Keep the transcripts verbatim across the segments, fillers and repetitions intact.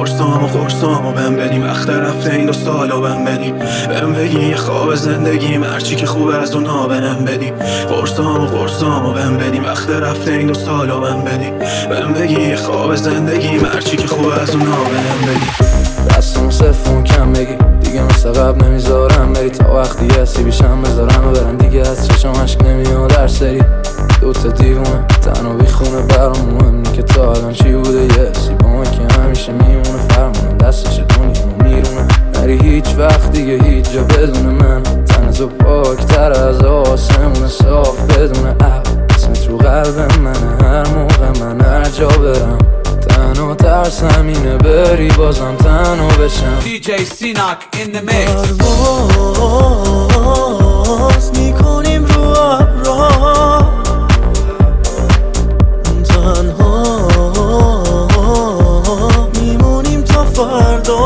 قرصام و قرصام و بهم بدیم وقت رفته این دو سال و بهم بدیم بهم بگی یه خواب زندگیم هرچی که خوب از اونا بهم بدیم قرصام و قرصام و بهم بدیم وقت رفته این دو سال و بهم بدیم بهم بگی یه خواب زندگیم هرچی که خوب از اونا بهم بدیم دستمو صفون کم بگی دیگه مثل قبل نمیذارم بری تا وقتی هستی بیشم بذارم و برن دیگه از چشم عشق نمیاد در سری دوتا دیوونه تنها بیخونه برام مهم نی که تا الان چی بوده یه سی با من که همیشه میمونه فرمونم دستش دنیامو میرونه نری هیچ وقت دیگه هیچ جا بدون من تن تو پاکتر از آسمون صاف بدون اب اسمت رو قلب منه هر موقع من هر جا برم تنها ترسم اینه بری بازم تنها بشم دی جی سیناک in the mix پرواز میکنیم رو ابرها تنها میمونیم تا فردا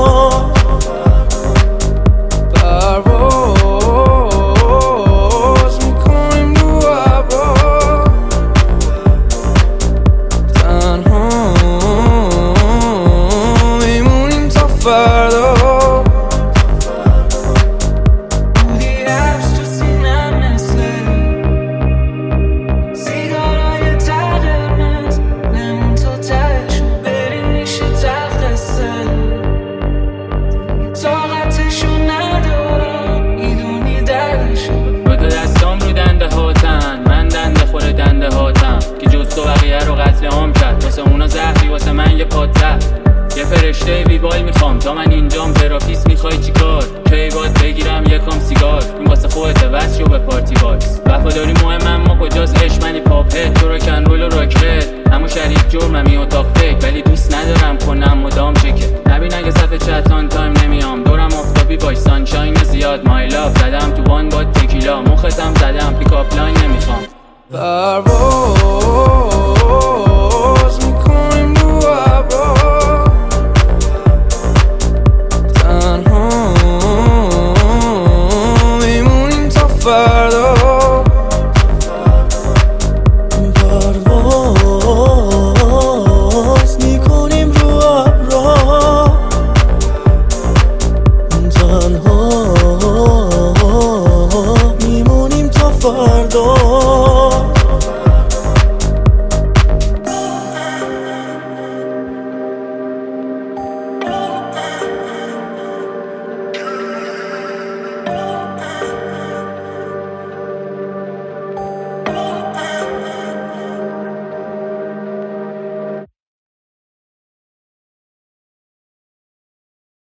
پرواز میکنیم رو ابرها تنها میمونیم تا فردا واسه من یه پادزر یه فرشته بیبال میخوام تا من اینجام تراپیست میخوای چی کار کی باید بگیرم یکم سیگار این واسه خودت واسه به پارتی باکس وفاداری مهم اما کجاست عشق منی پاپ هد تو رو کن رول و راکت همون شریک جرممی اتاق فکر ولی دوست ندارم کنم مدام چکه نبین اگه صفحه چتان تایم نمیام دورم آفتابی باش سانشاین زیاد مای لاف زدم تو وان با تکیلا مختم زدم پیکاپ لاین نمیخوام پرواز